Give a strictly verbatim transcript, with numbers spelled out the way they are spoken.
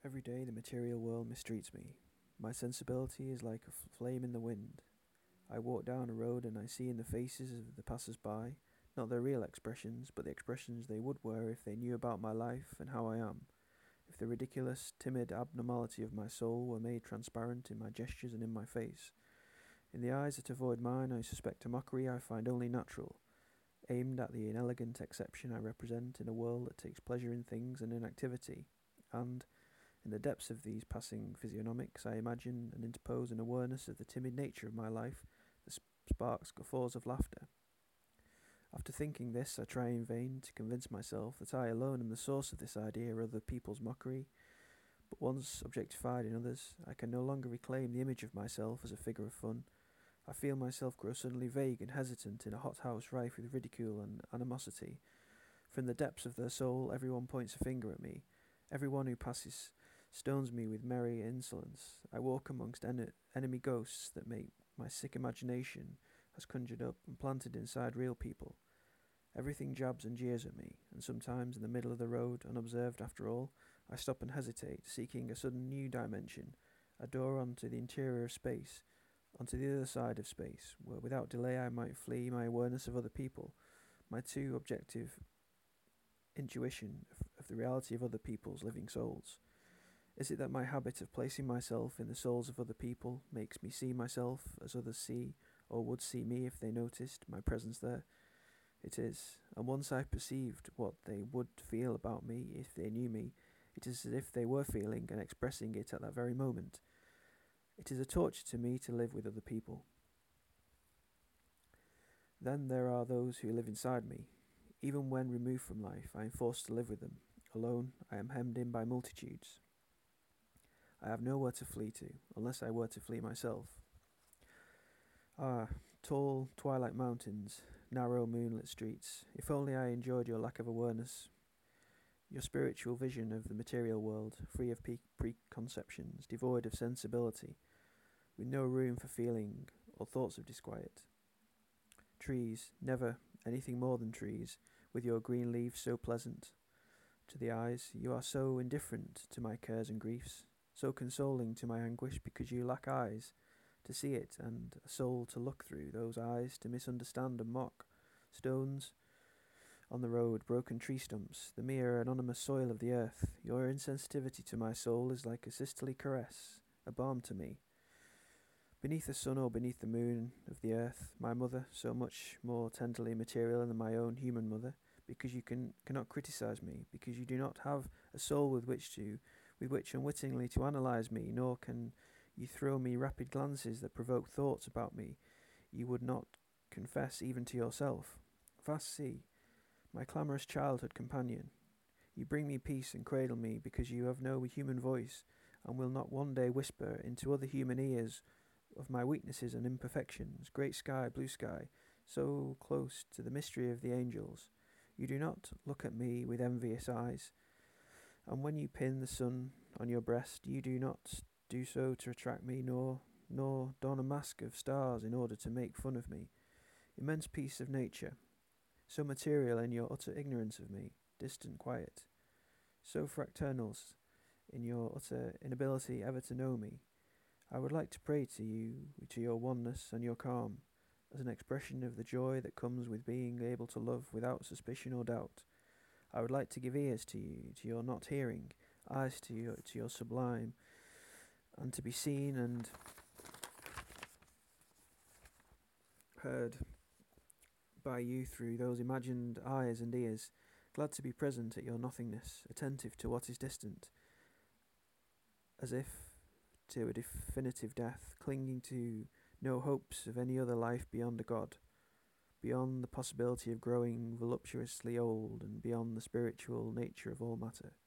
Every day the material world mistreats me. My sensibility is like a f- flame in the wind. I walk down a road and I see in the faces of the passers-by not their real expressions, but the expressions they would wear if they knew about my life and how I am. If the ridiculous, timid abnormality of my soul were made transparent in my gestures and in my face. In the eyes that avoid mine, I suspect a mockery I find only natural, aimed at the inelegant exception I represent in a world that takes pleasure in things and in activity, and, in the depths of these passing physiognomics, I imagine and interpose an awareness of the timid nature of my life that sparks guffaws of laughter. After thinking this, I try in vain to convince myself that I alone am the source of this idea of other people's mockery, but once objectified in others, I can no longer reclaim the image of myself as a figure of fun. I feel myself grow suddenly vague and hesitant in a hothouse rife with ridicule and animosity. From the depths of their soul, everyone points a finger at me. Everyone who passes stones me with merry insolence. I walk amongst en- enemy ghosts that make my sick imagination has conjured up and planted inside real people. Everything jabs and jeers at me, and sometimes in the middle of the road, unobserved after all, I stop and hesitate, seeking a sudden new dimension, a door onto the interior of space, onto the other side of space, where without delay I might flee my awareness of other people, my too objective intuition of, of the reality of other people's living souls. Is it that my habit of placing myself in the souls of other people makes me see myself as others see, or would see me if they noticed my presence there? It is, and once I've perceived what they would feel about me if they knew me, it is as if they were feeling and expressing it at that very moment. It is a torture to me to live with other people. Then there are those who live inside me. Even when removed from life, I am forced to live with them. Alone, I am hemmed in by multitudes. I have nowhere to flee to, unless I were to flee myself. Ah, tall, twilight mountains, narrow, moonlit streets. If only I enjoyed your lack of awareness, your spiritual vision of the material world, free of pe- preconceptions, devoid of sensibility, with no room for feeling or thoughts of disquiet. Trees, never anything more than trees, with your green leaves so pleasant to the eyes. You are so indifferent to my cares and griefs, so consoling to my anguish, because you lack eyes to see it, and a soul to look through those eyes, to misunderstand and mock. Stones on the road, broken tree stumps, the mere anonymous soil of the earth. Your insensitivity to my soul is like a sisterly caress, a balm to me. Beneath the sun or beneath the moon of the earth, my mother, so much more tenderly material than my own human mother, because you can cannot criticize me, because you do not have a soul with which to, with which unwittingly to analyze me, nor can you throw me rapid glances that provoke thoughts about me you would not confess even to yourself. Vast sea, my clamorous childhood companion, you bring me peace and cradle me because you have no human voice, and will not one day whisper into other human ears of my weaknesses and imperfections. Great sky, blue sky, so close to the mystery of the angels. You do not look at me with envious eyes, and when you pin the sun on your breast, you do not do so to attract me, nor nor don a mask of stars in order to make fun of me. Immense peace of nature, so material in your utter ignorance of me, distant quiet, so fracturnals in your utter inability ever to know me. I would like to pray to you, to your oneness and your calm, as an expression of the joy that comes with being able to love without suspicion or doubt. I would like to give ears to you, to your not hearing, eyes to your, to your sublime, and to be seen and heard by you through those imagined eyes and ears, glad to be present at your nothingness, attentive to what is distant, as if to a definitive death, clinging to no hopes of any other life beyond a God, beyond the possibility of growing voluptuously old, and beyond the spiritual nature of all matter.